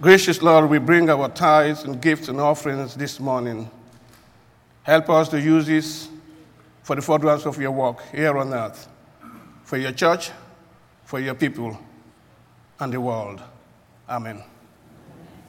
Gracious Lord, we bring our tithes and gifts and offerings this morning. Help us to use this for the furtherance of your work here on earth, for your church, for your people, and the world. Amen.